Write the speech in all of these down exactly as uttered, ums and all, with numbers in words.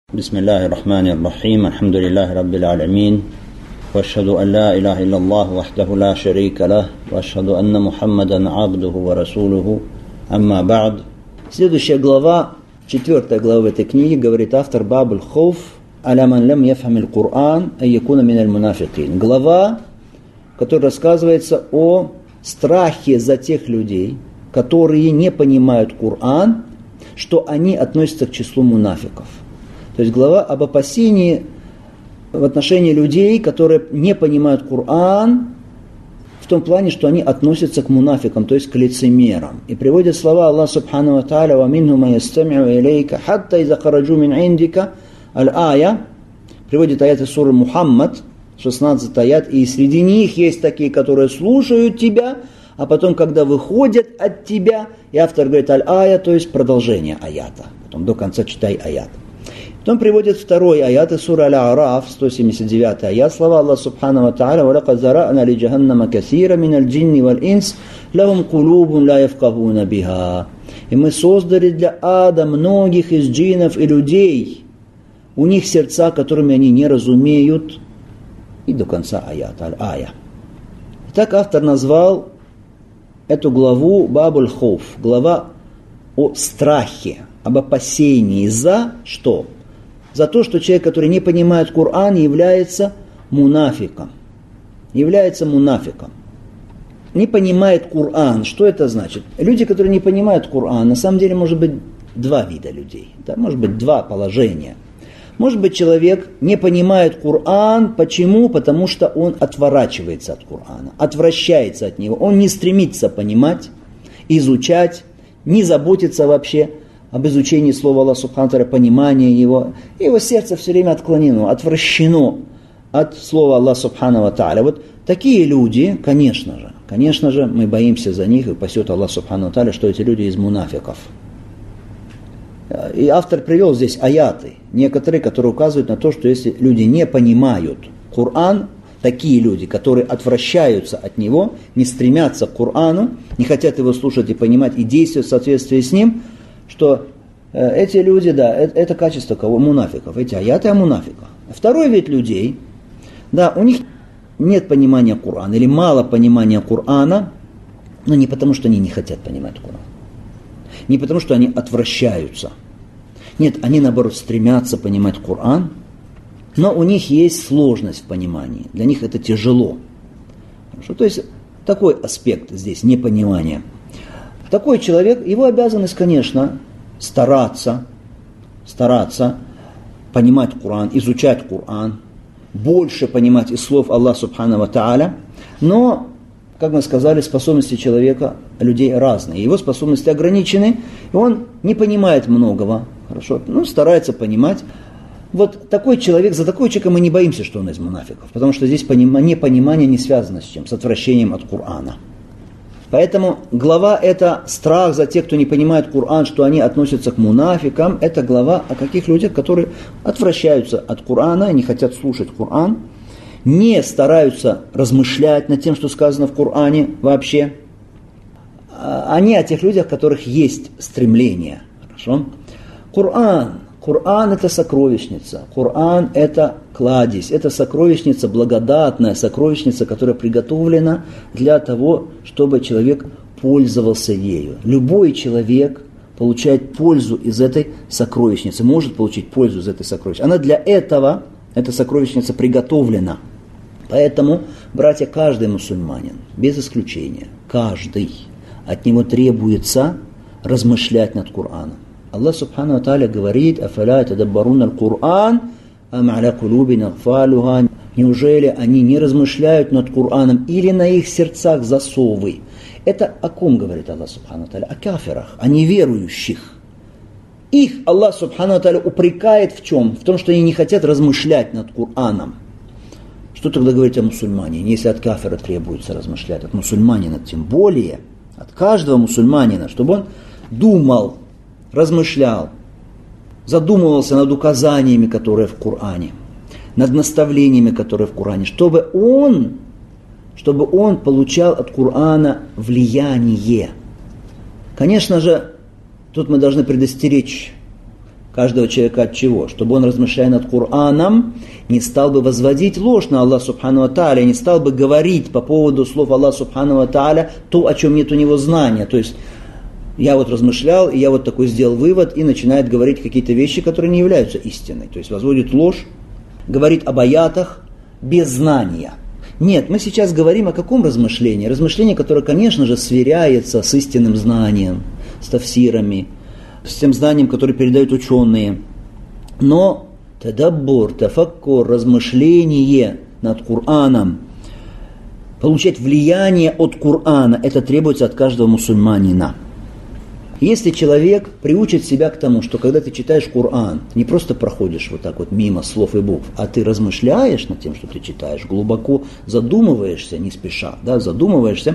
بسم الله الرحمن الرحيم الحمد لله رب العالمين وأشهد أن لا إله إلا الله وحده لا شريك له وأشهد أن محمدا عبده ورسوله أما بعد. Следующая глава, четвертая глава этой книги, говорит автор Баб аль-Хауф аля ман лям яфхам аль-Кур'ан ан якуна мин аль-мунафикин. Глава, в которой рассказывается о страхе за тех людей, которые не понимают Кур'ан, что они относятся к числу мунафиков. То есть глава об опасении в отношении людей, которые не понимают Кур'ан, в том плане, что они относятся к мунафикам, то есть к лицемерам. И приводит слова Аллаха Субхану ва Тааля: «Ва минхум ман ястами'у илейка хатта иза хараджу мин индика аль-ая». Приводит аят из суры Мухаммад, шестнадцатый аят. «И среди них есть такие, которые слушают тебя, а потом, когда выходят от тебя», и автор говорит аль-ая, то есть продолжение аята. Потом до конца читай аят. Потом приводит второй аят из суры Аль-А'раф, сто семьдесят девятый аят, слова Аллаха Субхану ва Тааля: «Валакад зарa'на ли джаханнама касира миналь джинни валь инс, лахум кулубун ла яфкахуна биха». И мы создали для ада многих из джиннов и людей, у них сердца, которыми они не разумеют, и до конца аята, аль-ая. Так автор назвал эту главу Баб аль-Хауф, глава о страхе, об опасении за что? За то, что человек, который не понимает Кур'ан, является мунафиком. Является мунафиком. Не понимает Кур'ан. Что это значит? Люди, которые не понимают Кур'ан, на самом деле может быть два вида людей. Да? Может быть два положения. Может быть, человек не понимает Кур'ан. Почему? Потому что он отворачивается от Кур'ана, отвращается от него. Он не стремится понимать, изучать, не заботится вообще об изучении слова Аллаха Субхану ва Тааля, понимании его. Его сердце все время отклонено, отвращено от слова Аллаха Субхану ва Тааля. Вот такие люди, конечно же, конечно же, мы боимся за них, и пасет Аллах Субхану ва Тааля, что эти люди из мунафиков. И автор привел здесь аяты, некоторые, которые указывают на то, что если люди не понимают Кур'ан, такие люди, которые отвращаются от него, не стремятся к Кур'ану, не хотят его слушать и понимать, и действовать в соответствии с ним, что э, эти люди, да, это, это качество кого? Мунафиков. Эти аяты о мунафиках. Второй вид людей, да, у них нет понимания Кур'ана, или мало понимания Кур'ана, но не потому, что они не хотят понимать Кур'ан. Не потому, что они отвращаются. Нет, они, наоборот, стремятся понимать Кур'ан, но у них есть сложность в понимании. Для них это тяжело. Хорошо? То есть такой аспект здесь, непонимания. Такой человек, его обязанность, конечно, стараться, стараться понимать Кур'ан, изучать Кур'ан, больше понимать из слов Аллаха Субхану ва Тааля, но, как мы сказали, способности человека, людей разные. Его способности ограничены, и он не понимает многого, хорошо, ну, старается понимать. Вот такой человек, за такого человека мы не боимся, что он из мунафиков, потому что здесь непонимание не связано с чем? С отвращением от Кур'ана. Поэтому глава это страх за тех, кто не понимает Кур'ан, что они относятся к мунафикам. Это глава о каких людях, которые отвращаются от Кур'ана, не хотят слушать Кур'ан, не стараются размышлять над тем, что сказано в Кур'ане вообще. Они о тех людях, у которых есть стремление. Хорошо? Кур'ан. Кур'ан – это сокровищница, Кур'ан – это кладезь, это сокровищница, благодатная сокровищница, которая приготовлена для того, чтобы человек пользовался ею. Любой человек получает пользу из этой сокровищницы, может получить пользу из этой сокровищницы. Она для этого, эта сокровищница приготовлена. Поэтому, братья, каждый мусульманин, без исключения, каждый, от него требуется размышлять над Кур'аном. Аллах Субхану ва Тааля говорит: «Афаля тадаббаруна аль-Кур'ан, ам аля кулубин акфалуха». Неужели они не размышляют над Кур'аном или на их сердцах засовы? Это о ком говорит Аллах Субхану ва Тааля? О кафирах, о неверующих. Их Аллах Субхану ва Тааля упрекает в чем? В том, что они не хотят размышлять над Кур'аном. Что тогда говорить о мусульманине, если от кафира требуется размышлять? От мусульманина тем более, от каждого мусульманина, чтобы он думал, размышлял, задумывался над указаниями, которые в Коране, над наставлениями, которые в Коране, чтобы он, чтобы он получал от Корана влияние. Конечно же, тут мы должны предостеречь каждого человека от чего? Чтобы он, размышляя над Кораном, не стал бы возводить ложь на Аллаха Субхану ва Тааля, не стал бы говорить по поводу слов Аллаха Субхану ва Тааля то, о чем нет у него знания. То есть я вот размышлял, и я вот такой сделал вывод, и начинает говорить какие-то вещи, которые не являются истиной. То есть возводит ложь, говорит об аятах без знания. Нет, мы сейчас говорим о каком размышлении? Размышлении, которое, конечно же, сверяется с истинным знанием, с тафсирами, с тем знанием, которое передают ученые. Но тадаббур, тафаккур, размышление над Кораном, получать влияние от Корана, это требуется от каждого мусульманина. Если человек приучит себя к тому, что когда ты читаешь Коран, не просто проходишь вот так вот мимо слов и букв, а ты размышляешь над тем, что ты читаешь, глубоко задумываешься, не спеша, да, задумываешься,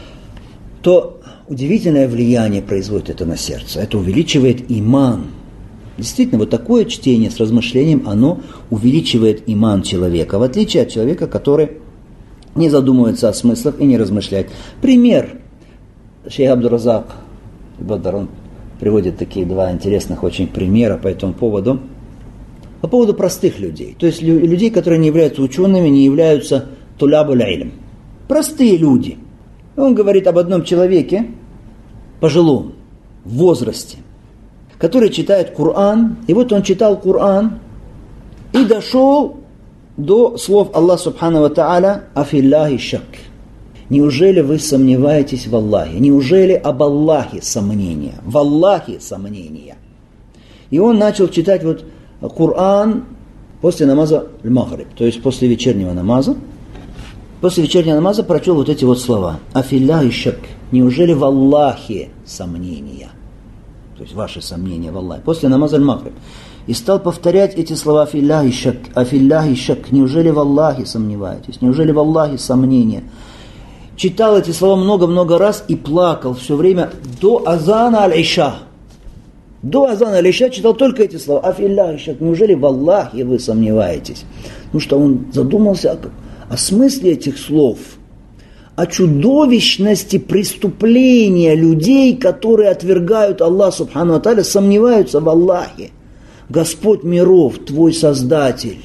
то удивительное влияние производит это на сердце. Это увеличивает иман. Действительно, вот такое чтение с размышлением, оно увеличивает иман человека, в отличие от человека, который не задумывается о смыслах и не размышляет. Пример. Шейх Абдур-Разак Бадар, он приводит такие два интересных очень примера по этому поводу. По поводу простых людей. То есть людей, которые не являются учеными, не являются тулябуль илм. Простые люди. Он говорит об одном человеке, пожилом, в возрасте, который читает Коран. И вот он читал Коран и дошел до слов Аллаха Субхану ва Тааля «Афиллахи шак». Неужели вы сомневаетесь в Аллахе? Неужели об Аллахе сомнения? В Аллахе сомнения. И он начал читать вот Коран после намаза аль-Магриб, то есть после вечернего намаза. После вечернего намаза прочел вот эти вот слова. «Афиллахи шак». Неужели в Аллахе сомнения? То есть ваши сомнения в Аллахе. После намаза аль-Магриб. И стал повторять эти слова «Афиллахи шак». «Афиллахи шак». Неужели в Аллахе сомневаетесь? Неужели в Аллахе сомнения? Читал эти слова много-много раз и плакал все время до азана аль-Иша. До азана аль-Иша читал только эти слова. «Афиллахи шак». Неужели в Аллахе вы сомневаетесь? Потому что он задумался о, о смысле этих слов, о чудовищности преступления людей, которые отвергают Аллаха Субхану ва Тааля, сомневаются в Аллахе. Господь миров, твой Создатель.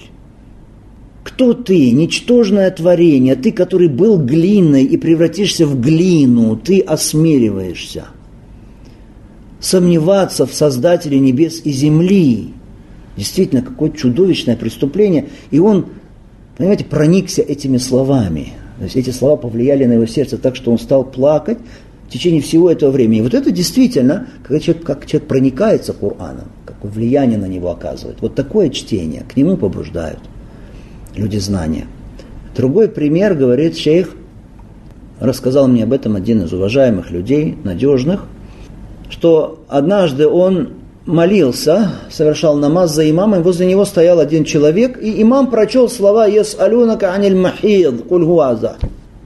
Кто ты? Ничтожное творение. Ты, который был глиной и превратишься в глину, ты осмеливаешься сомневаться в Создателе небес и земли. Действительно, какое чудовищное преступление. И он, понимаете, проникся этими словами. То есть эти слова повлияли на его сердце так, что он стал плакать в течение всего этого времени. И вот это действительно, как человек, как человек проникается Кораном, какое влияние на него оказывает. Вот такое чтение к нему побуждают люди знания. Другой пример, говорит шейх, рассказал мне об этом один из уважаемых людей, надежных, что однажды он молился, совершал намаз за имамом, возле него стоял один человек, и имам прочел слова «Яс'алунака аниль махид, куль хуа аза».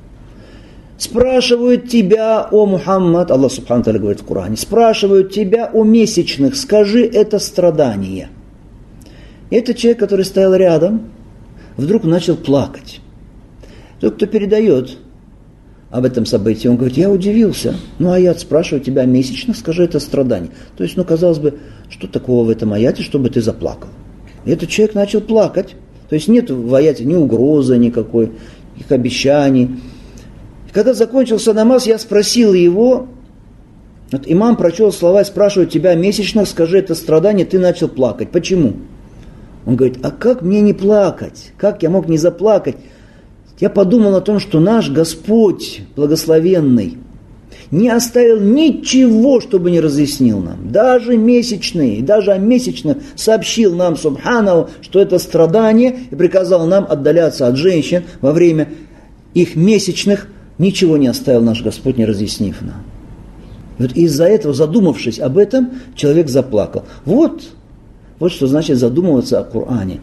Спрашивают тебя, о Мухаммад, Аллах Субхану Тааля говорит в Коране, спрашивают тебя о месячных, скажи, это страдание. И этот человек, который стоял рядом, вдруг начал плакать. Тот, кто передает об этом событии, он говорит, я удивился. Ну, аят спрашивает тебя о месячных, скажи, это страдание. То есть, ну, казалось бы, что такого в этом аяте, чтобы ты заплакал? И этот человек начал плакать. То есть, нет в аяте ни угрозы никакой, никаких обещаний. И когда закончился намаз, я спросил его, вот имам прочел слова, спрашивает тебя о месячных, скажи, это страдание, ты начал плакать. Почему? Он говорит, а как мне не плакать? Как я мог не заплакать? Я подумал о том, что наш Господь благословенный не оставил ничего, чтобы не разъяснил нам. Даже месячные, даже о месячных сообщил нам, субханаху, что это страдание, и приказал нам отдаляться от женщин во время их месячных. Ничего не оставил наш Господь, не разъяснив нам. Вот из-за этого, задумавшись об этом, человек заплакал. Вот. Вот что значит задумываться о Коране.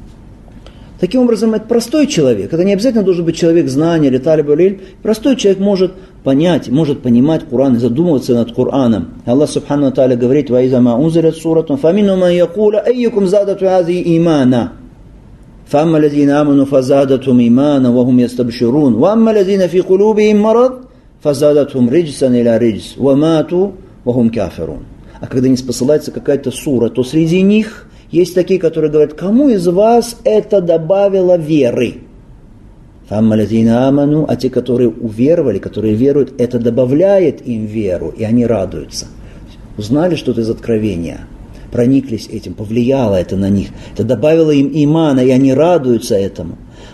Таким образом, это простой человек. Это не обязательно должен быть человек знания или талиб аль-илм. Простой человек может понять, может понимать Коран и задумываться над Кораном. Аллах Субхану ва Тааля говорит, «Ваиза ма унзилат суратун, фаминну ман якула, айюкум задату хази имана». فَأَمَّا الَّذِينَ آمَنُوا فَزَادَتْهُمْ إِيمَانًا وَهُمْ يَسْتَبْشِرُونَ وَأَمَّا الَّذِينَ فِي قُلُوبِهِمْ مَرَضٌ فَزَادَتْهُمْ رِجْسًا إِلَى رِجْسٍ وَمَاتُوا وَهُمْ كَافِرُونَ. А когда не спосылается какая-то сура, то среди них есть такие, которые говорят, кому из вас это добавило веры? А те, которые уверовали, которые веруют, это добавляет им веру, и они радуются. Узнали что-то из откровения, прониклись этим, повлияло это на них. Это добавило им имана, и они радуются этому.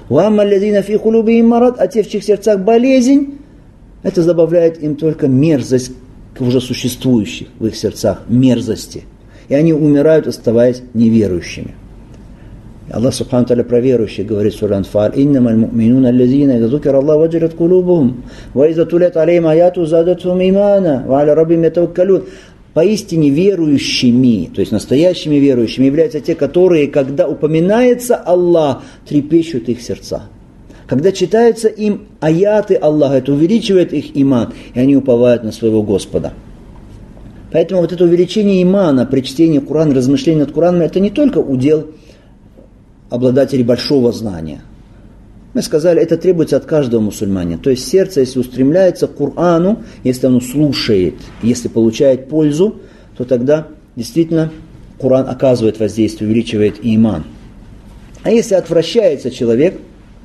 А те, в чьих сердцах болезнь, это добавляет им только мерзость к уже существующих в их сердцах, мерзости. И они умирают, оставаясь неверующими. Аллах Субхану Тааля про верующих говорит в суре Анфаль: «Иннамаль му'минуна аллазина иза зукира Аллах ваджилат кулубухум, ва иза тулят алейхим аяту задатхум имана, ва аля раббихим ятаваккалун». Поистине верующими, то есть настоящими верующими, являются те, которые, когда упоминается Аллах, трепещут их сердца. Когда читаются им аяты Аллаха, это увеличивает их иман, и они уповают на своего Господа. Поэтому вот это увеличение имана при чтении Корана, размышлении над Кораном, это не только удел обладателей большого знания. Мы сказали, это требуется от каждого мусульманина. То есть сердце, если устремляется к Корану, если оно слушает, если получает пользу, то тогда действительно Коран оказывает воздействие, увеличивает иман. А если отвращается человек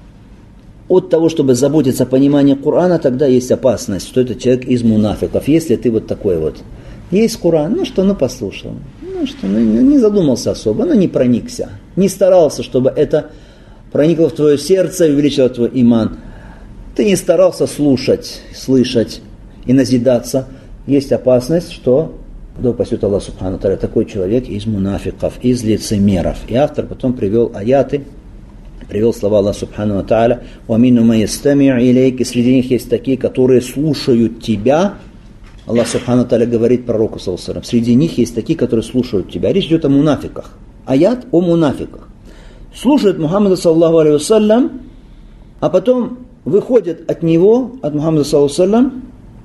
от того, чтобы заботиться о понимании Корана, тогда есть опасность, что это человек из мунафиков. Если ты вот такой вот, есть Коран, ну что, ну послушал, ну что, ну не задумался особо, ну не проникся, не старался, чтобы это проникло в твое сердце и увеличило твой иман. Ты не старался слушать, слышать и назидаться. Есть опасность, что, да упасет Аллах Субхану Тааля, такой человек из мунафиков, из лицемеров. И автор потом привел аяты, привел слова Аллаха Субхану Тааля: «Уамину ма ястами'у илейк», и среди них есть такие, которые слушают тебя. Аллах Субхану Тааля говорит пророку саллаллаху алейхи ва саллям: среди них есть такие, которые слушают тебя. Речь идет о мунафиках. Аят о мунафиках. Слушают Мухаммада саллаллаху алейхи ва саллям, а потом выходят от него, от Мухаммада саллаллаху алейхи ва саллям,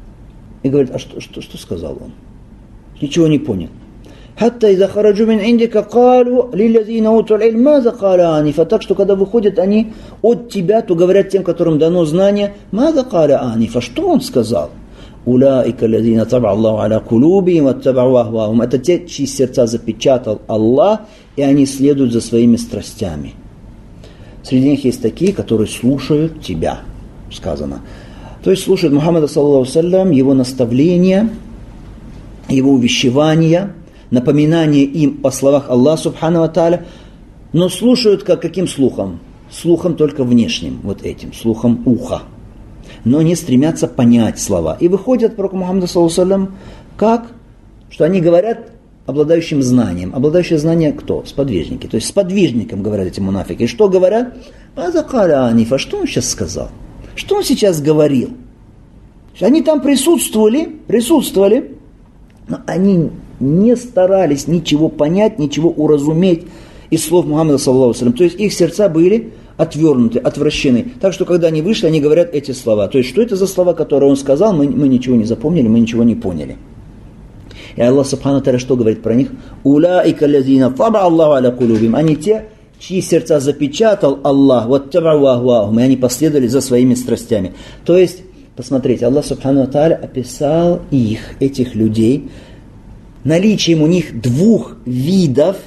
и говорят: а что, что, что сказал он? Ничего не понял. «Хатта иза хараджу мин индика калу лиллазина утул иль маза каля анифа». Так что, когда выходят они от тебя, то говорят тем, которым дано знание: маза каля анифа. Что он сказал? «Улаика лазина таба Аллаху аля кулубихим ваттабау ахвахум». Это те, чьи сердца запечатал Аллах, и они следуют за своими страстями. Среди них есть такие, которые слушают тебя, сказано. То есть слушают Мухаммада саллаллаху алейхи ва саллям, его наставления, его увещевания, напоминание им о словах Аллаха Субхану ва Тааля, но слушают как каким слухом? Слухом только внешним, вот этим, слухом уха. Но не стремятся понять слова. И выходят к пророку Мухаммаду саллаллаху алейхи ва саллям, как? Что они говорят обладающим знанием. Обладающие знанием кто? Сподвижники. То есть сподвижникам говорят эти мунафики. И что говорят? «Азакаля анифа». Что он сейчас сказал? Что он сейчас говорил? Они там присутствовали, присутствовали, но они не старались ничего понять, ничего уразуметь из слов Мухаммада саллаллаху алейхи ва саллям. То есть их сердца были отвернуты, отвращены. Так что, когда они вышли, они говорят эти слова. То есть, что это за слова, которые он сказал, мы, мы ничего не запомнили, мы ничего не поняли. И Аллах Субхану Тааля что говорит про них? «Улаика лазина таба Аллаху аля кулубихим». Они те, чьи сердца запечатал Аллах, ваттабау ахвахум, и они последовали за своими страстями. То есть, посмотрите, Аллах Субхану Тааля описал их, этих людей, наличием у них двух видов,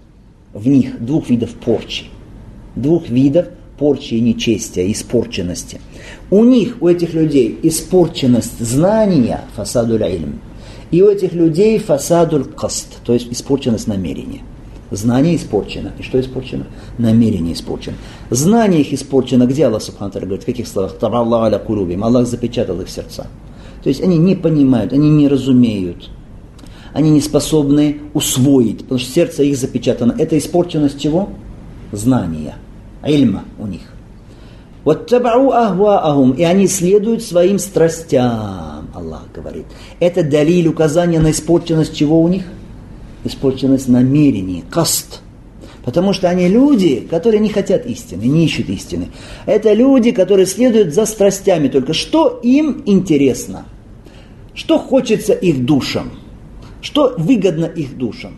в них двух видов порчи. Двух видов порчи и нечестия, испорченности. У них, у этих людей, испорченность знания, фасадуль ильм, и у этих людей фасадуль каст, то есть испорченность намерения. Знание испорчено. И что испорчено? Намерение испорчено. Знание их испорчено. Где Аллах Субхану Тааля говорит? В каких словах? «Таба Аллаху аля кулубихим». Аллах запечатал их сердца. То есть они не понимают, они не разумеют. Они не способны усвоить, потому что сердце их запечатано. Это испорченность чего? Знания. Ильма у них. «Ваттабау ахваахум». И они следуют своим страстям, Аллах говорит. Это далиль, указание на испорченность чего у них? Испорченность намерений, каст. Потому что они люди, которые не хотят истины, не ищут истины. Это люди, которые следуют за страстями. Только что им интересно? Что хочется их душам? Что выгодно их душам?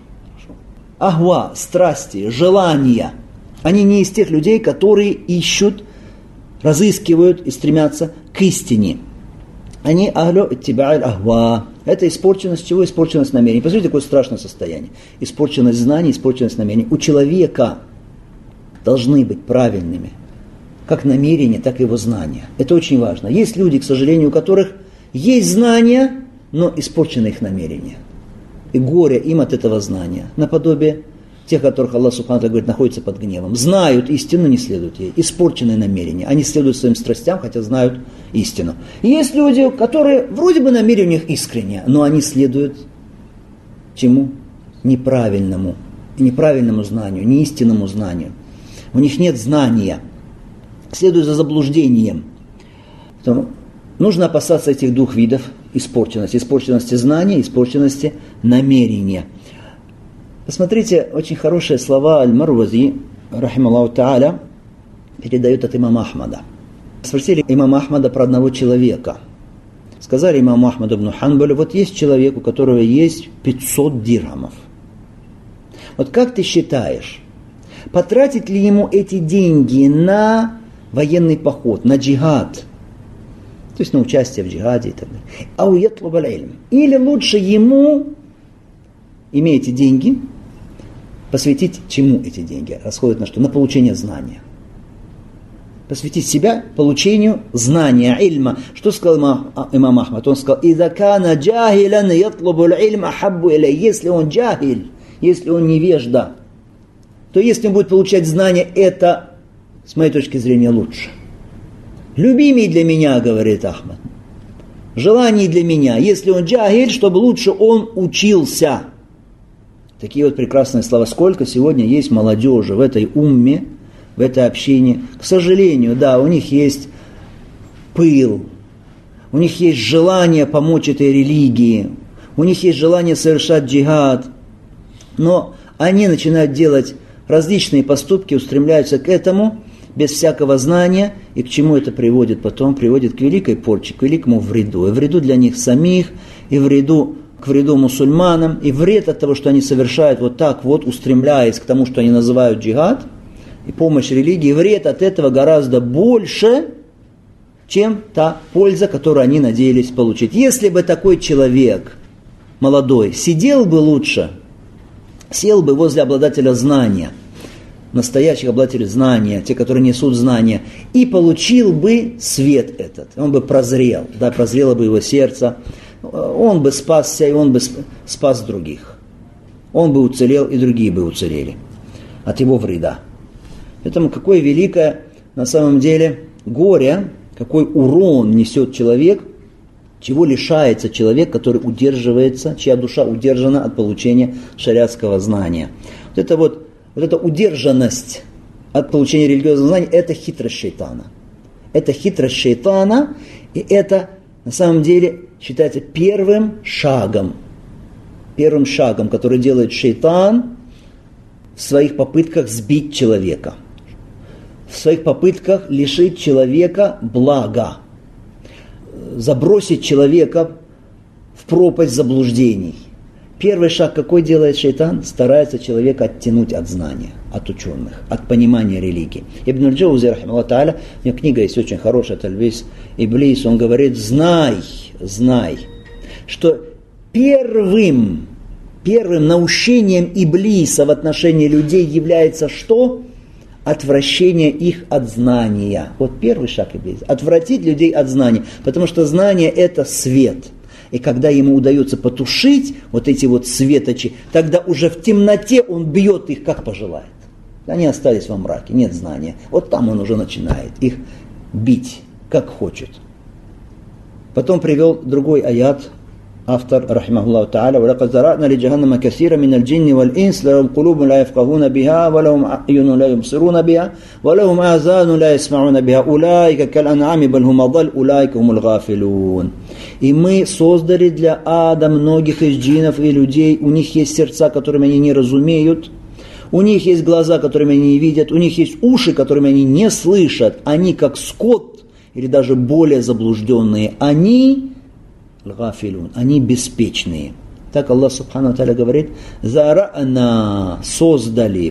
Ахва, страсти, желания. Они не из тех людей, которые ищут, разыскивают и стремятся к истине. Они ахлю иттиба'аль ахва. Это испорченность чего? Испорченность намерений. Посмотрите, какое страшное состояние. Испорченность знаний, испорченность намерений. У человека должны быть правильными как намерения, так и его знания. Это очень важно. Есть люди, к сожалению, у которых есть знания, но испорчены их намерения. И горе им от этого знания. Наподобие тех, которых Аллах Субхану ва Тааля говорит, находятся под гневом. Знают истину, не следуют ей. Испорченные намерения. Они следуют своим страстям, хотя знают истину. И есть люди, которые вроде бы намерения у них искренние, но они следуют чему? Неправильному. Неправильному знанию, не истинному знанию. У них нет знания. Следуют за заблуждением. Поэтому нужно опасаться этих двух видов испорченности. Испорченности знания, испорченности намерения. Посмотрите, очень хорошие слова Аль-Марвази, рахималлаху та'аля, передает от имама Ахмада. Спросили имама Ахмада про одного человека. Сказали имаму Ахмаду ибн Ханбалю, вот есть человек, у которого есть пятьсот дирхамов. Вот как ты считаешь, потратить ли ему эти деньги на военный поход, на джихад, то есть на участие в джихаде и так далее? Ау ятлуб аль-илм. Или лучше ему, имея эти деньги, посвятить чему эти деньги? Расходят на что? На получение знания. Посвятить себя получению знания, ильма. Что сказал имам, имам Ахмад? Он сказал, «Иза кана джахилян ятлубу аль-илм ахаббу илей». Если он джахиль, если он невежда, то если он будет получать знания, это, с моей точки зрения, лучше. Любимый для меня, говорит Ахмад, желание для меня, если он джахиль, чтобы лучше он учился. Такие вот прекрасные слова. Сколько сегодня есть молодежи в этой умме, в этой общине. К сожалению, да, у них есть пыл, у них есть желание помочь этой религии, у них есть желание совершать джихад, но они начинают делать различные поступки, устремляются к этому без всякого знания, и к чему это приводит потом? Приводит к великой порче, к великому вреду. И вреду для них самих, и вреду, к вреду мусульманам, и вред от того, что они совершают вот так вот, устремляясь к тому, что они называют джихад, и помощь религии, вред от этого гораздо больше, чем та польза, которую они надеялись получить. Если бы такой человек, молодой, сидел бы лучше, сел бы возле обладателя знания, настоящих обладателей знания, те, которые несут знания, и получил бы свет этот, он бы прозрел, да, прозрело бы его сердце, он бы спасся, и он бы спас других. Он бы уцелел, и другие бы уцелели от его вреда. Поэтому какое великое на самом деле горе, какой урон несет человек, чего лишается человек, который удерживается, чья душа удержана от получения шариатского знания. Вот это вот, вот эта удержанность от получения религиозного знания, это хитрость шайтана. Это хитрость шайтана, и это на самом деле считается первым шагом, первым шагом, который делает шайтан в своих попытках сбить человека, в своих попытках лишить человека блага, забросить человека в пропасть заблуждений. Первый шаг какой делает шайтан? Старается человека оттянуть от знания, от ученых, от понимания религии. Ибн аль-Джаузи, рахимахуллаху та'аля, у него книга есть очень хорошая, Тальбис Иблис, он говорит, знай, знай, что первым, первым наущением Иблиса в отношении людей является что? Отвращение их от знания. Вот первый шаг Иблиса. Отвратить людей от знания. Потому что знание это свет. И когда ему удается потушить вот эти вот светочи, тогда уже в темноте он бьет их, как пожелает. Они остались во мраке, нет знания. Вот там он уже начинает их бить, как хочет. Потом привел другой аят, автор, рахимахуллаху та'аля, وَلَقَدْ زَرَعْنَا لِجَهَنَّمَ كَثِيرًا مِنَ الْجِنِّ وَالْإِنسِ لَهُمْ قُلُوبٌ لَا يَفْقَهُونَ بِهَا وَلَهُمْ أَعْيُنٌ لَا يُبْصِرُونَ بِهَا وَلَهُمْ آذَانٌ لَا يَسْمَعُونَ بِهَا أُولَٰئِكَ كَالْأَنْعَامِ بَلْ هُمْ أَضَلُّ أُولَٰئِكَ هُمُ الْغَافِلُونَ. И мы создали для ада многих из джиннов и людей, у них есть сердца, которыми они не разумеют, у них есть глаза, которыми они не видят, у них есть уши, которыми они не слышат, они как скот, или даже более заблужденные, они гафилун, они беспечные. Так Аллах Субхану ва Тааля говорит, зарана, создали,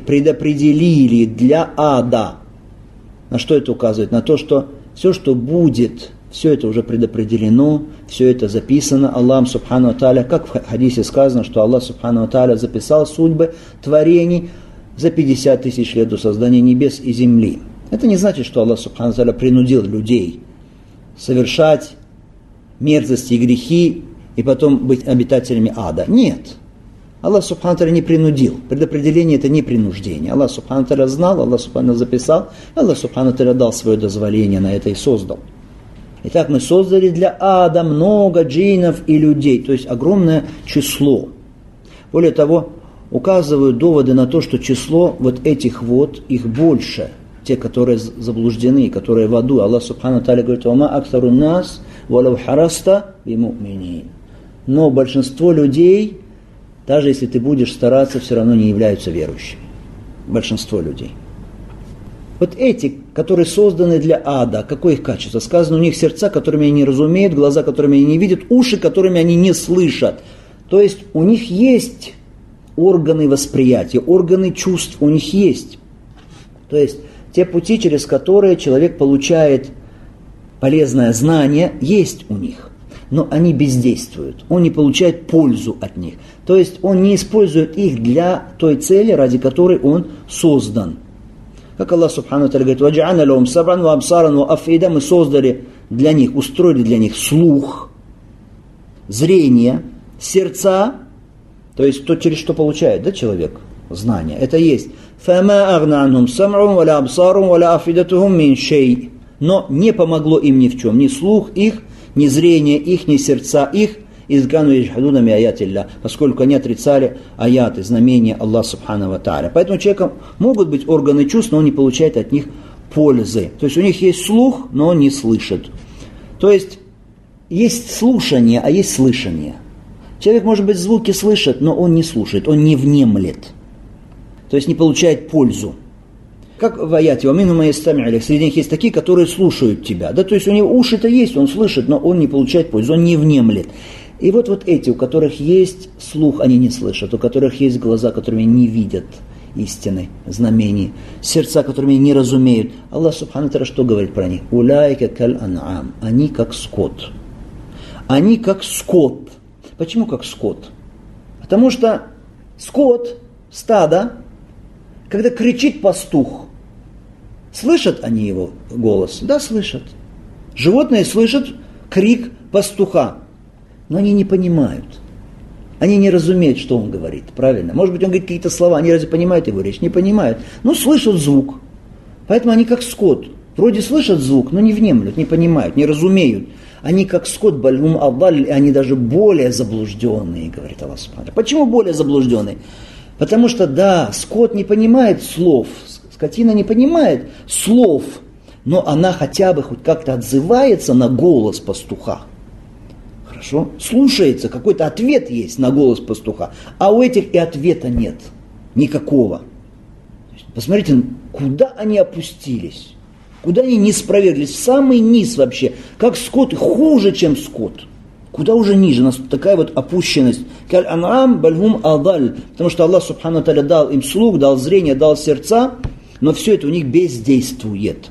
предопределили для ада. На что это указывает? На то, что все, что будет Все это уже предопределено, все это записано Аллахом Субхану ва Тааля, как в хадисе сказано, что Аллах Субхану ва Тааля записал судьбы творений за пятьдесят тысяч лет до создания небес и земли. Это не значит, что Аллах Субхану ва Тааля принудил людей совершать мерзости и грехи и потом быть обитателями ада. Нет. Аллах Субхану ва Тааля не принудил. Предопределение – это не принуждение. Аллах Субхану ва Тааля знал, Аллах Субхану ва Тааля записал, Аллах Субхану ва Тааля дал свое дозволение на это и создал. Итак, мы создали для ада много джиннов и людей, то есть огромное число. Более того, указывают доводы на то, что число вот этих вот, их больше, те, которые заблуждены, которые в аду. Аллах Субхану ва Тааля говорит: «Вама аксару нас, валау хараста биму'минин». Но большинство людей, даже если ты будешь стараться, все равно не являются верующими. Большинство людей. Вот эти, которые созданы для ада, какое их качество? Сказано, у них сердца, которыми они не разумеют, глаза, которыми они не видят, уши, которыми они не слышат. То есть у них есть органы восприятия, органы чувств у них есть. То есть те пути, через которые человек получает полезное знание, есть у них. Но они бездействуют, он не получает пользу от них. То есть он не использует их для той цели, ради которой он создан. Как Аллах Субхану ва Тааля говорит: «Ваджа'альна лахум сам'ан ва абсаран ва аф'ида». Мы создали для них, устроили для них слух, зрение, сердца, то есть то, через что получает, да, человек знание. Это есть. «Фама агна анхум сам'ун ва ла абсарун ва ла аф'идатухум мин шей». Но не помогло им ни в чем, ни слух их, ни зрение их, ни сердца их, изгану яджхадунами аятилля, поскольку они отрицали аяты, знамения Аллаха Субхану ва Тааля. Поэтому у человека могут быть органы чувств, но он не получает от них пользы. То есть у них есть слух, но он не слышит. То есть есть слушание, а есть слышание. Человек, может быть, звуки слышит, но он не слушает, он не внемлет. То есть не получает пользу. Как в аяте: «Вамину майястами'у», среди них есть такие, которые слушают тебя. Да, то есть у него уши-то есть, он слышит, но он не получает пользу, он не внемлет. И вот, вот эти, у которых есть слух, они не слышат, у которых есть глаза, которыми не видят истины, знамений, сердца, которыми не разумеют. Аллах Субхану ва Тааля что говорит про них? «Улайка каль ан'ам», они как скот. Они как скот. Почему как скот? Потому что скот, стадо, когда кричит пастух, слышат они его голос? Да, слышат. Животные слышат крик пастуха, но они не понимают. Они не разумеют, что он говорит, правильно? Может быть, он говорит какие-то слова, они разве понимают его речь? Не понимают. Но слышат звук. Поэтому они как скот. Вроде слышат звук, но не внемлют, не понимают, не разумеют. Они как скот, бальгум адаль, они даже более заблужденные, говорит Аллах Субхану. Почему более заблужденные? Потому что, да, скот не понимает слов, скотина не понимает слов, но она хотя бы хоть как-то отзывается на голос пастуха. Хорошо? Слушается, какой-то ответ есть на голос пастуха, а у этих и ответа нет, никакого. Посмотрите, куда они опустились, куда они не спровергли, в самый низ вообще, как скот, хуже, чем скот. Куда уже ниже, у нас такая вот опущенность. Каль ан'ам бальгум адаль. Потому что Аллах Субхану ва Тааля дал им слух, дал зрение, дал сердца, но все это у них бездействует.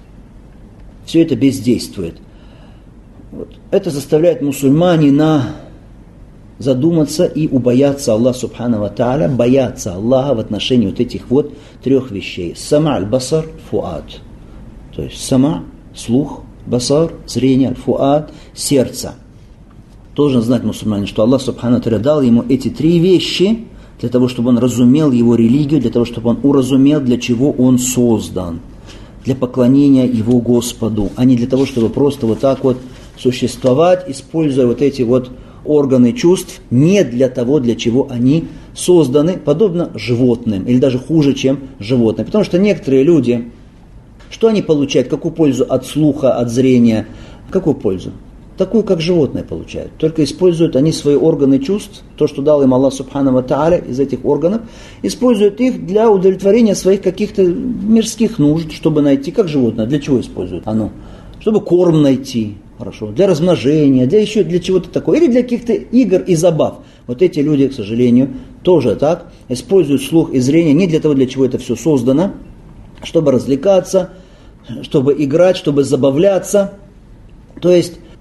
Все это бездействует. Вот. Это заставляет мусульманина задуматься и убояться Аллаха Субхану ва Тааля, бояться Аллаха в отношении вот этих вот трех вещей. Сама, аль-басар, фуад. То есть сама, слух, басар, зрение, аль-фуад, сердце. Должен знать мусульманин, что Аллах Субхану ва Тааля дал ему эти три вещи для того, чтобы он разумел его религию, для того, чтобы он уразумел, для чего он создан, для поклонения его Господу, а не для того, чтобы просто вот так вот существовать, используя вот эти вот органы чувств, не для того, для чего они созданы, подобно животным, или даже хуже, чем животные. Потому что некоторые люди, что они получают, какую пользу от слуха, от зрения, какую пользу? Такую, как животные получают. Только используют они свои органы чувств, то, что дал им Аллах Субхану ва Тааля из этих органов, используют их для удовлетворения своих каких-то мирских нужд, чтобы найти, как животное, для чего используют оно? Чтобы корм найти, хорошо, для размножения, для еще для чего-то такого, или для каких-то игр и забав. Вот эти люди, к сожалению, тоже так, используют слух и зрение не для того, для чего это все создано, чтобы развлекаться, чтобы играть, чтобы забавляться. То есть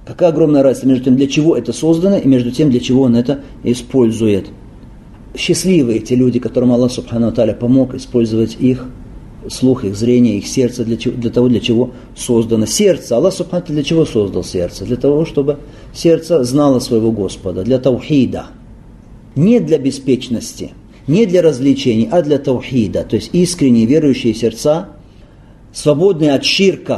Какая огромная разница между тем, для чего это создано, и между тем, для чего он это использует. Счастливы эти люди, которым Аллах Субхану ва Тааля помог использовать их слух, их зрение, их сердце для, чего, для того, для чего создано. Сердце. Аллах Субхану ва Тааля для чего создал сердце? Для того, чтобы сердце знало своего Господа, для таухида. Не для беспечности, не для развлечений, а для таухида. То есть искренние верующие сердца, свободные от ширка,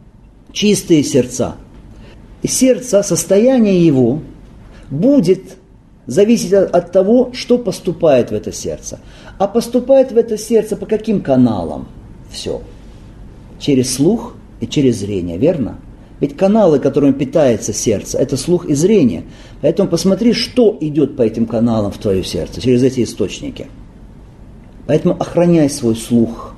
чистые сердца. И сердце, состояние его будет зависеть от, от того, что поступает в это сердце. А поступает в это сердце по каким каналам? Все. Через слух и через зрение, верно? Ведь каналы, которыми питается сердце, это слух и зрение. Поэтому посмотри, что идет по этим каналам в твое сердце, через эти источники. Поэтому охраняй свой слух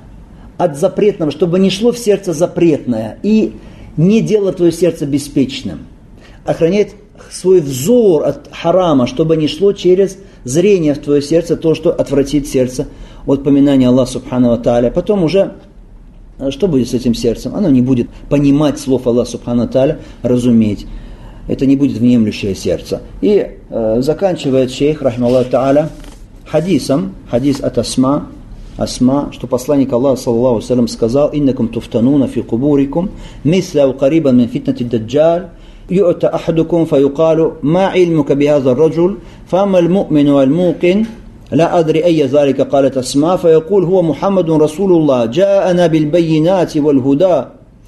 от запретного, чтобы не шло в сердце запретное и не делало твое сердце беспечным. Охранять свой взор от харама, чтобы не шло через зрение в твое сердце то, что отвратит сердце от поминания Аллаха Субхану ва Тааля. Потом уже, что будет с этим сердцем? Оно не будет понимать слов Аллаха Субхану ва Тааля, разуметь. Это не будет внемлющее сердце. И э, заканчивает шейх, рахималлаху тааля, хадисом, хадис от Асма, Асма, что посланник Аллаха, саллаллаху алейхи ва саллям, сказал: «Иннакум туфтануна фи кубурикум, мисля карибан мин фитнати даджаль, يؤتى أحدكم فيقال ما علمك بهذا الرجل فأما المؤمن والموقن لا أدري أي ذلك قالت أسماء فيقول هو محمد رسول الله جاءنا بالبينات والهدى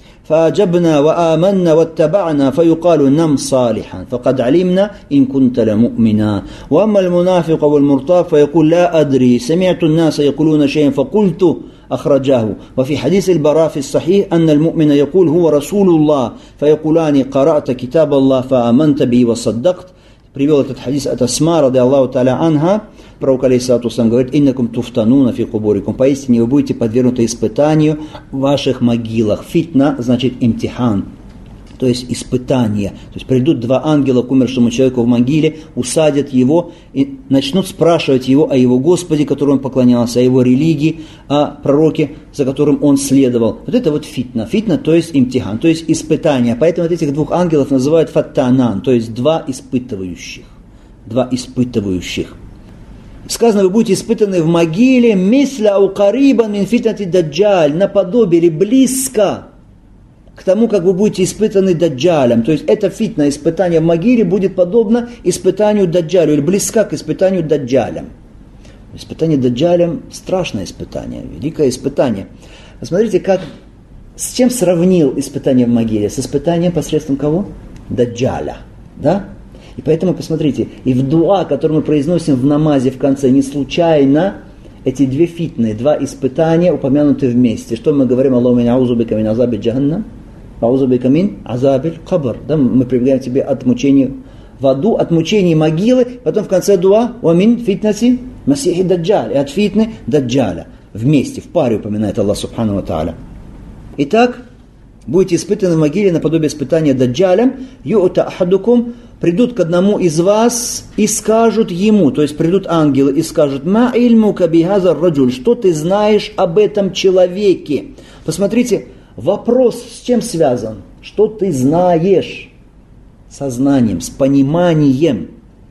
فأجبنا وآمنا واتبعنا فيقال نم صالحا فقد علمنا إن كنت لمؤمنا وأما المنافق والمرتاب فيقول لا أدري سمعت الناس يقولون شيئا فقلت أخرجاه وفي حديث البراء في الصحيح أن المؤمن يقول هو رسول الله فيقولان قرأت كتاب الله فآمنت به وصدقت». Привел этот хадис от Асма, ради Аллаху та'аля анха. Пророк алейхиссалату вассалям говорит: «Иннакум туфтануна фи кубурикум». Поистине вы будете подвергнуты испытанию в ваших могилах. Фитна значит имтихан, то есть испытание. То есть придут два ангела к умершему человеку в могиле, усадят его и начнут спрашивать его о его Господе, которому он поклонялся, о его религии, о пророке, за которым он следовал. Вот это вот фитна. Фитна, то есть имтихан, то есть испытание. Поэтому вот этих двух ангелов называют фаттанан, то есть два испытывающих. Два испытывающих. Сказано, вы будете испытаны в могиле мисля укарибан мин фитнати даджаль, наподобие или близко к тому, как вы будете испытаны даджалем. То есть это фитна, испытание в могиле будет подобно испытанию даджалю, или близко к испытанию даджалем. Испытание даджалем – страшное испытание, великое испытание. Посмотрите, как, с чем сравнил испытание в могиле? С испытанием посредством кого? Даджаля. Да? И поэтому, посмотрите, и в дуа, который мы произносим в намазе в конце, не случайно эти две фитны, два испытания упомянуты вместе. Что мы говорим? Аллаху мин аузу бика мин азаби джаханнам, аузу бика мин азаби кабр. Да, мы прибегаем к тебе от мучений в аду, от мучений могилы, потом в конце дуа ва мин фитнати масихи даджаль, и от фитны даджаля. Вместе, в паре упоминает Аллах Субхану ва Тааля. Итак, будете испытаны в могиле наподобие испытания даджалем, ю'та ахадукум, придут к одному из вас и скажут ему, то есть придут ангелы и скажут: «Ма ильмука бихазар раджуль», что ты знаешь об этом человеке. Посмотрите, вопрос с чем связан? Что ты знаешь? Со знанием, с пониманием.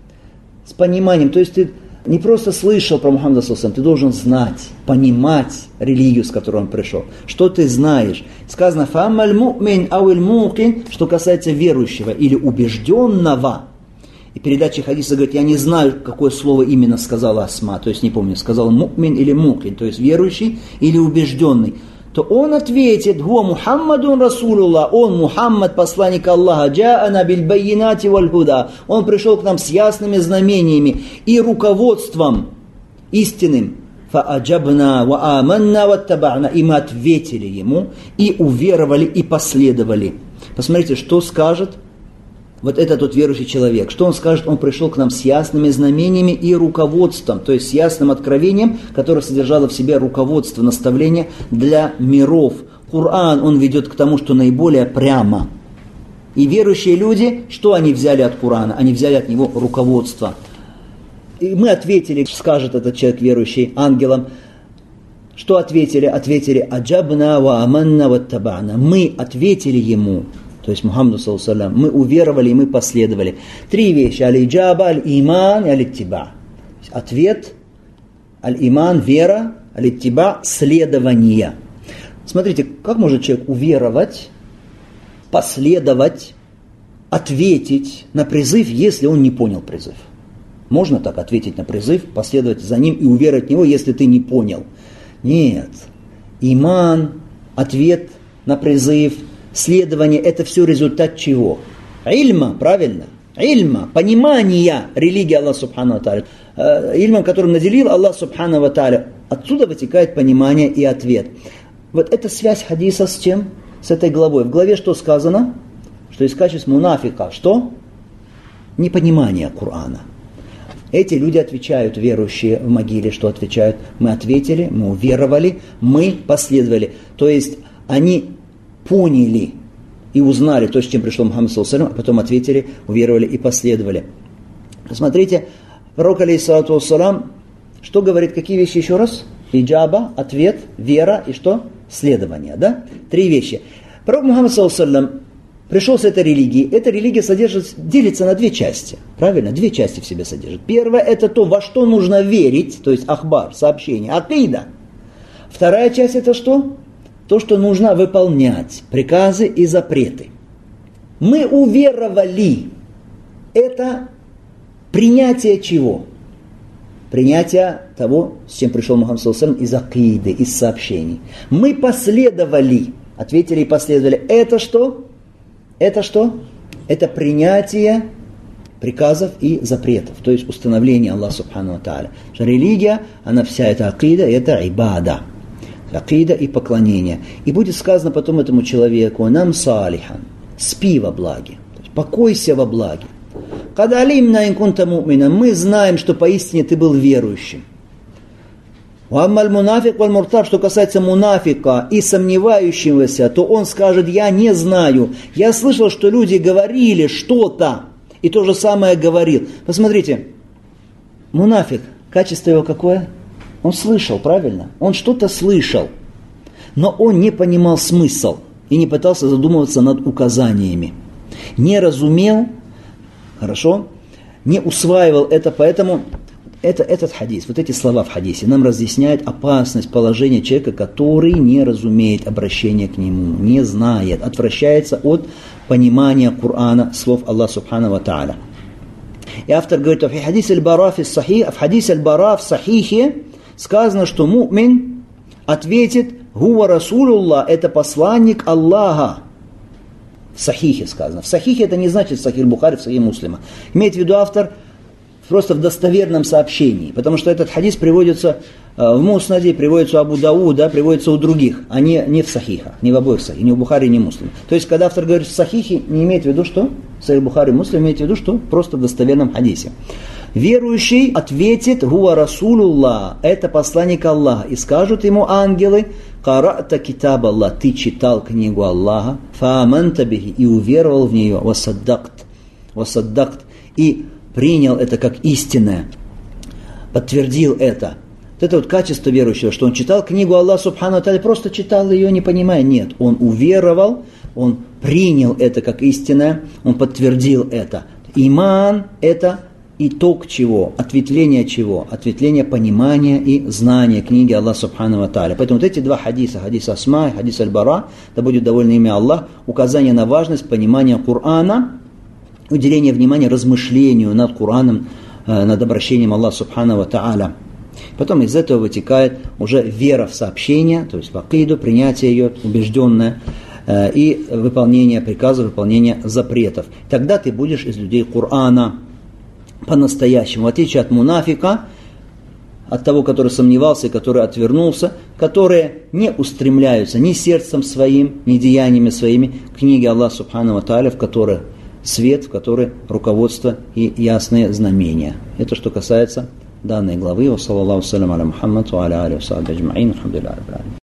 С пониманием, то есть ты не просто слышал про Мухаммада саллаллаху алейхи ва саллям, ты должен знать, понимать религию, с которой он пришел. Что ты знаешь? Сказано: «Фамаль му'мин ауиль мукин», что касается верующего или убежденного. И передача хадиса говорит: я не знаю, какое слово именно сказала Асма, то есть не помню, сказал му'мин или мукин, то есть верующий или убежденный. То он ответит: «Хуа Мухаммадун Расулуллах», он Мухаммад, посланник Аллаха, «Джа'ана биль байинати валь худа», он пришел к нам с ясными знамениями и руководством истинным. «Фааджабна ва аманна ваттаба'на», и мы ответили ему, и уверовали, и последовали. Посмотрите, что скажет вот этот вот верующий человек. Что он скажет? Он пришел к нам с ясными знамениями и руководством, то есть с ясным откровением, которое содержало в себе руководство, наставление для миров. Коран, он ведет к тому, что наиболее прямо. И верующие люди, что они взяли от Корана? Они взяли от него руководство. И мы ответили, скажет этот человек верующий, ангелам. Что ответили? Ответили: «Аджабна ва аманна ваттаба'на». Мы ответили ему. То то есть Мухаммаду саллаллаху алейхи ва саллям, мы уверовали и мы последовали. Три вещи. Аль-иджаба, аль-иман и аль-иттиба. Ответ, аль-иман, вера, аль-иттиба, следование. Смотрите, как может человек уверовать, последовать, ответить на призыв, если он не понял призыв? Можно так ответить на призыв, последовать за ним и уверовать в него, если ты не понял? Нет. Иман, ответ на призыв, следование – это все результат чего? Ильма, правильно? Ильма, понимания религии Аллаха Субхану ва Тааля. Ильмом, которым наделил Аллах Субхану ва Тааля. Отсюда вытекает понимание и ответ. Вот эта связь хадиса с чем? С этой главой. В главе что сказано? Что из качеств мунафика что? Непонимание Корана. Эти люди отвечают, верующие в могиле, что отвечают? Мы ответили, мы уверовали, мы последовали. То есть они поняли и узнали то, с чем пришел Мухаммад саллаллаху алейхи ва саллям, а потом ответили, уверовали и последовали. Смотрите, пророк алейхиссалату вассалам, что говорит, какие вещи еще раз? Иджаба, ответ, вера и что? Следование, да? Три вещи. Пророк Мухаммад саллаллаху алейхи ва саллям пришел с этой религией. Эта религия содержит, делится на две части. Правильно? Две части в себе содержит. Первое – это то, во что нужно верить, то есть ахбар, сообщение, акида. Вторая часть – это что? То, что нужно выполнять, приказы и запреты. Мы уверовали. Это принятие чего? Принятие того, с чем пришел Мухаммад саллаллаху алейхи ва саллям, из акиды, из сообщений. Мы последовали, ответили и последовали. Это что? Это что? Это принятие приказов и запретов, то есть установление Аллаха Субхану ва Тааля. Религия, она вся это акида, это ибада. Акида и поклонение. И будет сказано потом этому человеку, нам салихан, спи во благе, то есть покойся во благе. Когда алимна ин кунта му'мина, мы знаем, что поистине ты был верующим. Уаммаль мунафик валь муртаб, что касается мунафика и сомневающегося, то он скажет, я не знаю. Я слышал, что люди говорили что-то, и то же самое говорил. Посмотрите, мунафик, качество его какое? Он слышал, правильно? Он что-то слышал, но он не понимал смысл и не пытался задумываться над указаниями. Не разумел, хорошо, не усваивал это, поэтому... Это, этот хадис, вот эти слова в хадисе нам разъясняют опасность положения человека, который не разумеет обращение к нему, не знает, отвращается от понимания Корана, слов Аллаха Субхану ва Тааля. И автор говорит, в хадисе аль-Бара в сахих, в хадисе аль-Бара в сахихе сказано, что му'мин ответит, гуа расулуллах, это посланник Аллаха. В сахихе сказано. В сахихе это не значит в сахих Бухари, в сахих Муслима. Имеет в виду автор просто в достоверном сообщении, потому что этот хадис приводится в Муснаде, приводится у Абу Дауда, приводится у других, а не, не в сахихах, не в обоих сахихах, ни у Бухари, ни у Муслима. То есть, когда автор говорит в сахихе, не имеет в виду, что? В сахих Бухари, Муслим имеет в виду, что? Просто в достоверном хадисе. Верующий ответит, гуа расулуллах, это посланник Аллаха, и скажут ему ангелы, карата китаб Аллах, ты читал книгу Аллаха, фааманта бихи, и уверовал в нее, васаддакт, васаддакт, и принял это как истинное, подтвердил это. Вот это вот качество верующего, что он читал книгу Аллаха Субхану ва Тааля, просто читал ее, не понимая. Нет, он уверовал, он принял это как истинное, он подтвердил это. Иман – это итог чего? Ответвление чего? Ответвление понимания и знания книги Аллаха Субхану ва Тааля. Поэтому вот эти два хадиса, хадис Асма и хадис Аль-Бара, да будет довольно имя Аллах, указание на важность понимания Корана, уделение внимания размышлению над Кораном, э, над обращением Аллаха Субхану ва Тааля. Потом из этого вытекает уже вера в сообщение, то есть в акиду, принятие ее убежденное, э, и выполнение приказов, выполнение запретов. Тогда ты будешь из людей Корана по-настоящему, в отличие от мунафика, от того, который сомневался и который отвернулся, которые не устремляются ни сердцем своим, ни деяниями своими к книге Аллаха Субхану ва Тааля, в которой свет, в которой руководство и ясные знамения. Это что касается данной главы. Ва саллаллаху салям аля Мухаммад ва аля алихи ва сахбихи аджмаин. Алхамдулиллахи раббил алямин.